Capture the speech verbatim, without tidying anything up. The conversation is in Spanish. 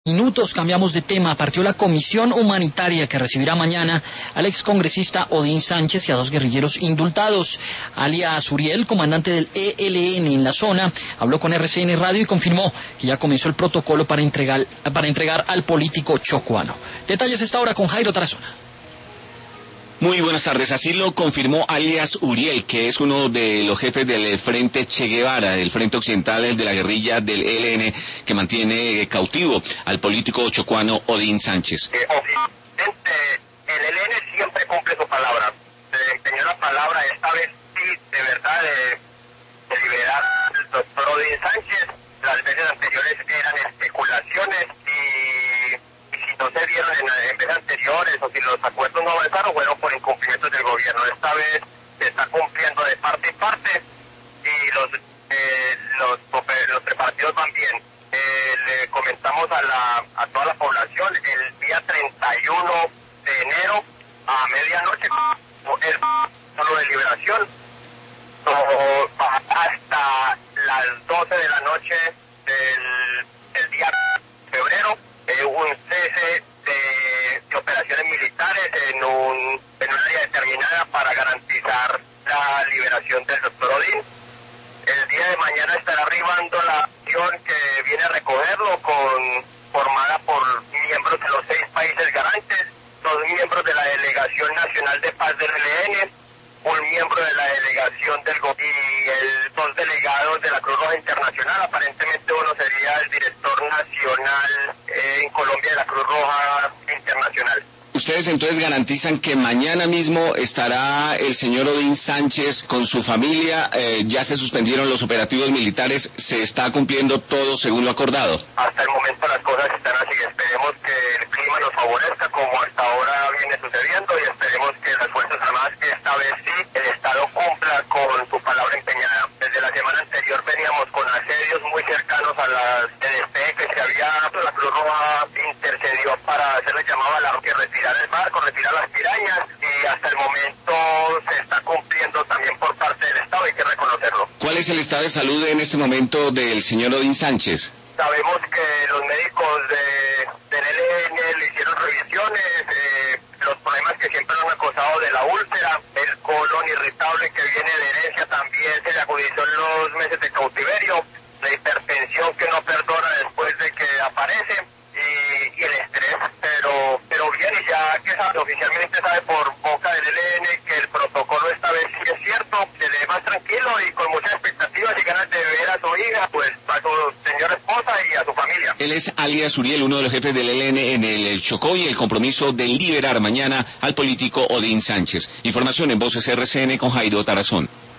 Minutos, cambiamos de tema. Partió la comisión humanitaria que recibirá mañana al excongresista Odín Sánchez y a dos guerrilleros indultados. Alias Uriel, comandante del E L N en la zona, habló con R C N Radio y confirmó que ya comenzó el protocolo para entregar, para entregar al político chocuano. Detalles esta hora con Jairo Tarazona. Muy buenas tardes, así lo confirmó alias Uriel, que es uno de los jefes del Frente Che Guevara, del Frente Occidental de la guerrilla del E L N, que mantiene cautivo al político chocuano Odín Sánchez. Eh, oficialmente, el E L N siempre cumple su palabra, se empeñó la palabra, esta vez sí, de verdad, de, de liberar al doctor Odín Sánchez. Las veces anteriores eran especulaciones y... no se dieron en, en veces anteriores, o si los acuerdos no avanzaron, fueron por incumplimientos del gobierno. Esta vez se está cumpliendo de parte y parte, y los eh, los, los preparativos van bien. Eh, le comentamos a la a toda la población el día treinta y uno de enero a medianoche el solo de liberación o, hasta las doce de la noche del, del día de febrero. Eh, un cese de, de operaciones militares en un en un área determinada para garantizar la liberación del doctor Odín. El día de mañana estará arribando la acción que viene a recogerlo, con formada por miembros de los seis países garantes, dos miembros de la Delegación Nacional de Paz del E L N, un miembro de la delegación del gobierno y el, dos delegados de la Cruz Roja Internacional. Aparentemente uno sería el director nacional eh, en Colombia de la Cruz Roja Internacional. Ustedes entonces garantizan que mañana mismo estará el señor Odín Sánchez con su familia, eh, ya se suspendieron los operativos militares, se está cumpliendo todo según lo acordado. Hasta el momento las cosas están así, esperemos que el clima nos favorezca como hasta ahora viene sucediendo, y esperemos que las Fuerzas Armadas, que esta vez sí, el Estado cumpla con su palabra empeñada. Desde la semana anterior veníamos con asedios muy cercanos a las de despeje que se había, la Cruz Roja intercedió para hacerle llamado a la que retirar el barco, retirar las pirañas, y hasta el momento se está cumpliendo también por parte del Estado, hay que reconocerlo. ¿Cuál es el estado de salud en este momento del señor Odín Sánchez? Sabemos que los médicos de, del E L N le hicieron revisiones, eh, los problemas que siempre han acosado de la úlcera, el colon irritable que viene de herencia también se le agudizó en los meses de cautiverio, la hipertensión que no perdona después de que aparece, y, y el estrés, pero pero bien, y ya que sabe, oficialmente sabe por boca del E L N que el protocolo esta vez sí es cierto, se le ve más tranquilo y con muchas expectativas y ganas de ver a su hija, pues a su señora esposa y a su familia. Él es alias Uriel, uno de los jefes del E L N en el Chocó, y el compromiso de liberar mañana al político Odín Sánchez. Información en Voces R C N con Jairo Tarazón.